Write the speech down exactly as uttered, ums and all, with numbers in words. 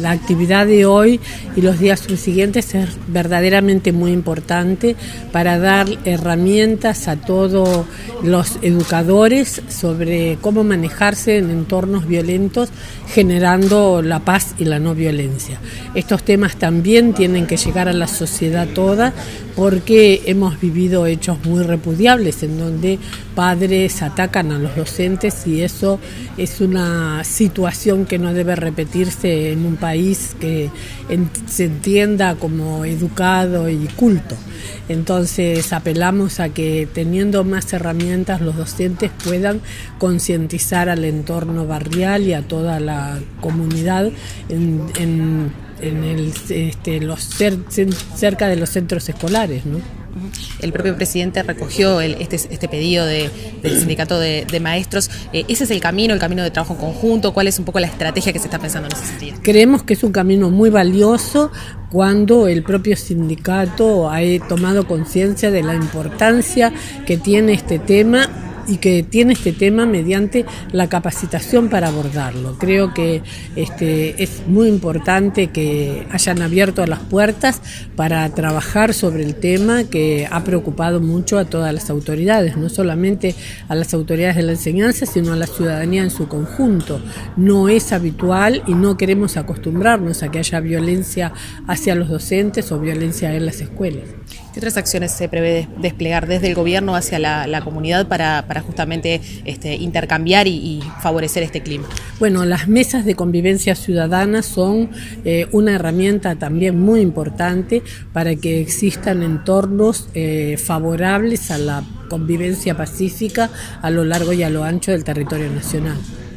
la actividad de hoy y los días subsiguientes es verdaderamente muy importante para dar herramientas a todos los educadores sobre cómo manejarse en entornos violentos, generando la paz y la no violencia. Estos temas también tienen que llegar a la sociedad toda, porque hemos vivido hechos muy repudiables en donde padres atacan a los docentes, y eso es una situación que no debe repetirse en un país que en, se entienda como educado y culto. Entonces apelamos a que, teniendo más herramientas, los docentes puedan concientizar al entorno barrial y a toda la comunidad en, en en el, este, los cer, cerca de los centros escolares, ¿no? El propio presidente recogió el, este, este pedido de, del sindicato de, de maestros. Eh, ¿Ese es el camino, el camino de trabajo conjunto? ¿Cuál es un poco la estrategia que se está pensando en ese sentido? Creemos que es un camino muy valioso cuando el propio sindicato ha tomado conciencia de la importancia que tiene este tema y que tiene este tema mediante la capacitación para abordarlo. Creo que este, es muy importante que hayan abierto las puertas para trabajar sobre el tema que ha preocupado mucho a todas las autoridades, no solamente a las autoridades de la enseñanza, sino a la ciudadanía en su conjunto. No es habitual y no queremos acostumbrarnos a que haya violencia hacia los docentes o violencia en las escuelas. ¿Qué otras acciones se prevé desplegar desde el gobierno hacia la, la comunidad para, para justamente este, intercambiar y, y favorecer este clima? Bueno, las mesas de convivencia ciudadana son eh, una herramienta también muy importante para que existan entornos eh, favorables a la convivencia pacífica a lo largo y a lo ancho del territorio nacional.